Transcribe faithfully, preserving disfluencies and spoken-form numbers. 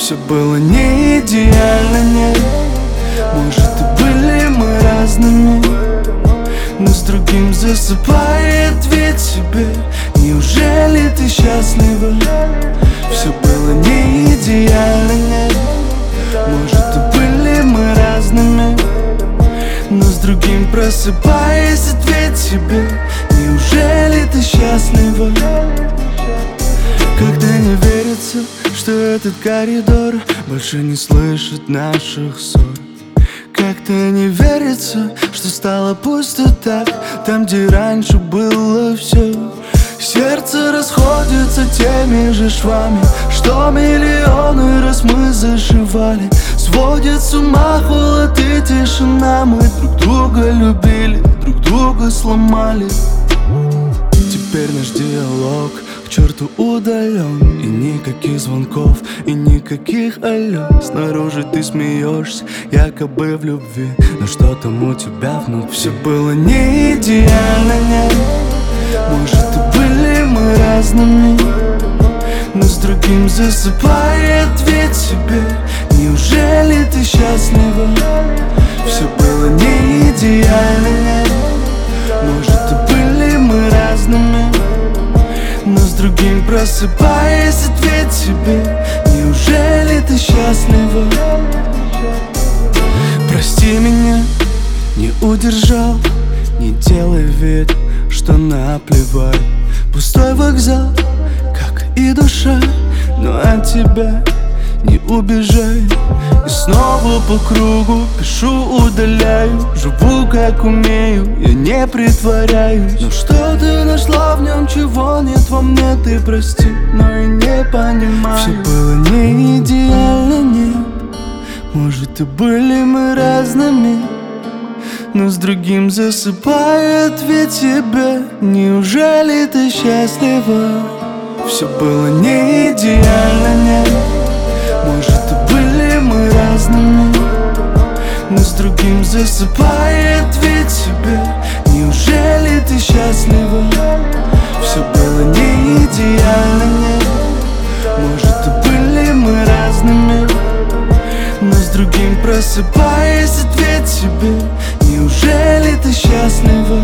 Все было не идеально, нет. Может, и были мы разными, но с другим засыпает ведь себе. Неужели ты счастлива? Все было не идеально, нет. Может, и были мы разными, но с другим просыпаясь, ответь себе. Неужели ты счастлива? Когда не верится, что этот коридор больше не слышит наших ссор. Как-то не верится, что стало пусто так, там, где раньше было все. Сердце расходится теми же швами, что миллионы раз мы зашивали. Сводит с ума холод и тишина. Мы друг друга любили, друг друга сломали. Теперь наш диалог к черту удален. И никаких звонков, и никаких алло. Снаружи ты смеешься, якобы в любви, но что там у тебя внутри? Все было не идеально, нет. Может, и были мы разными, но с другим засыпает ведь себе. Неужели ты счастлива? Все было не идеально, нет. Может, и были мы разными, но с другим просыпаясь, ответь себе. Неужели ты счастлива? Прости меня, не удержал. Не делай вид, что наплевать. Пустой вокзал, как и душа, но от тебя не убежай. И снова по кругу пишу, удаляю. Живу как умею, я не притворяюсь. Но что ты нашла в нем, чего нет во мне? Ты прости, но я не понимаю. Все было не идеально, нет. Может, и были мы разными, но с другим засыпает ведь тебе. Неужели ты счастлива? Все было не идеально, нет. Может, и были мы разными, но с другим засыпает ведь тебе. Неужели ты счастлива? Все было не идеально, нет. Может, и были мы разными, но с другим просыпаясь, ответь себе. Неужели ты счастлива?